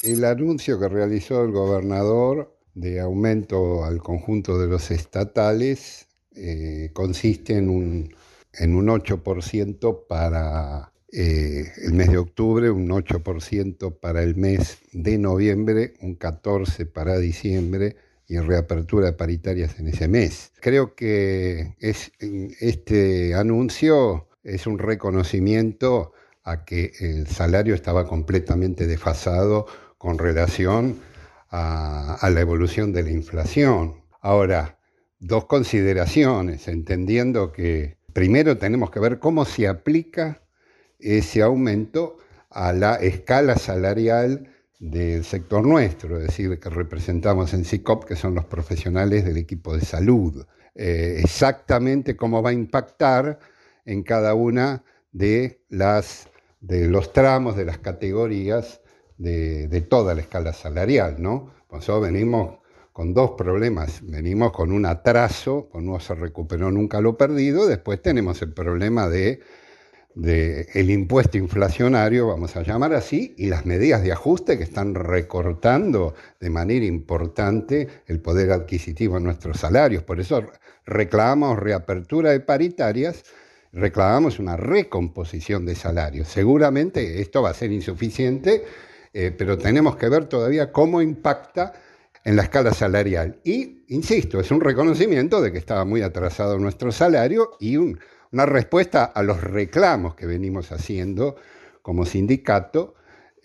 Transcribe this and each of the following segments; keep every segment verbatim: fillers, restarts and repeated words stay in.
El anuncio que realizó el gobernador de aumento al conjunto de los estatales eh, consiste en un, en un ocho por ciento para eh, el mes de octubre, un ocho por ciento para el mes de noviembre, un catorce por ciento para diciembre y reapertura de paritarias en ese mes. Creo que es, este anuncio es un reconocimiento a que el salario estaba completamente desfasado con relación a, a la evolución de la inflación. Ahora, dos consideraciones, entendiendo que primero tenemos que ver cómo se aplica ese aumento a la escala salarial del sector nuestro, es decir, que representamos en SICOP, que son los profesionales del equipo de salud. Eh, exactamente cómo va a impactar en cada una de, las, de los tramos, de las categorías de, de toda la escala salarial, ¿no? Nosotros venimos con dos problemas. Venimos con un atraso, pues no se recuperó nunca lo perdido. Después tenemos el problema de, de el impuesto inflacionario, vamos a llamar así, y las medidas de ajuste que están recortando de manera importante el poder adquisitivo en nuestros salarios. Por eso reclamamos reapertura de paritarias, reclamamos una recomposición de salarios. Seguramente esto va a ser insuficiente, eh, pero tenemos que ver todavía cómo impacta en la escala salarial. Y, insisto, es un reconocimiento de que estaba muy atrasado nuestro salario y un, una respuesta a los reclamos que venimos haciendo como sindicato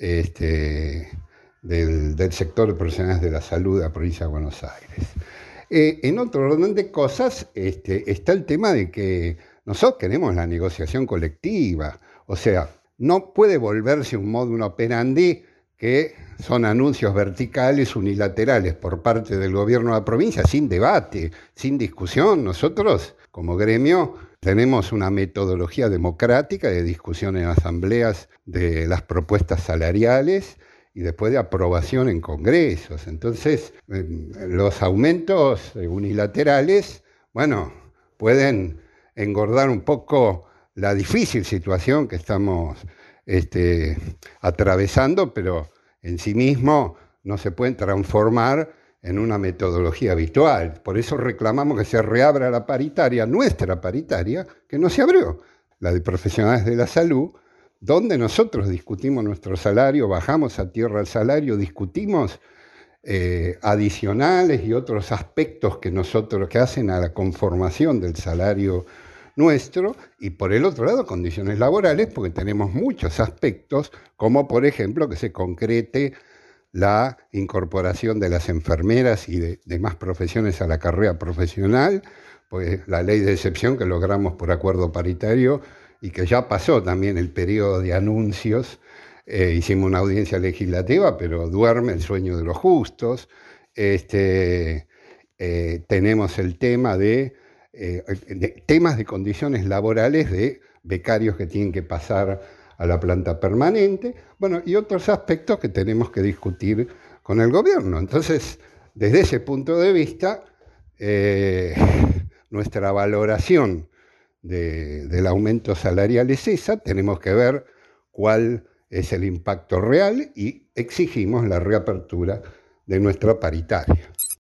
este, del, del sector de profesionales de la salud de la provincia de Buenos Aires. Eh, en otro orden de cosas este, está el tema de que nosotros queremos la negociación colectiva, o sea, no puede volverse un modus operandi que son anuncios verticales, unilaterales por parte del gobierno de la provincia, sin debate, sin discusión. Nosotros, como gremio, tenemos una metodología democrática de discusión en asambleas de las propuestas salariales y después de aprobación en congresos. Entonces, eh, los aumentos unilaterales, bueno, pueden engordar un poco la difícil situación que estamos Este, atravesando, pero en sí mismo no se pueden transformar en una metodología habitual. Por eso reclamamos que se reabra la paritaria, nuestra paritaria, que no se abrió, la de profesionales de la salud, donde nosotros discutimos nuestro salario, bajamos a tierra el salario, discutimos eh, adicionales y otros aspectos que nosotros que hacen a la conformación del salario nuestro, y por el otro lado condiciones laborales, porque tenemos muchos aspectos, como por ejemplo que se concrete la incorporación de las enfermeras y de demás profesiones a la carrera profesional, pues la ley de excepción que logramos por acuerdo paritario y que ya pasó también el periodo de anuncios. Eh, hicimos una audiencia legislativa, pero duerme el sueño de los justos. Este, eh, tenemos el tema de Eh, de temas de condiciones laborales de becarios que tienen que pasar a la planta permanente, bueno, y otros aspectos que tenemos que discutir con el gobierno. Entonces, desde ese punto de vista, eh, nuestra valoración de, del aumento salarial es esa, tenemos que ver cuál es el impacto real y exigimos la reapertura de nuestra paritaria.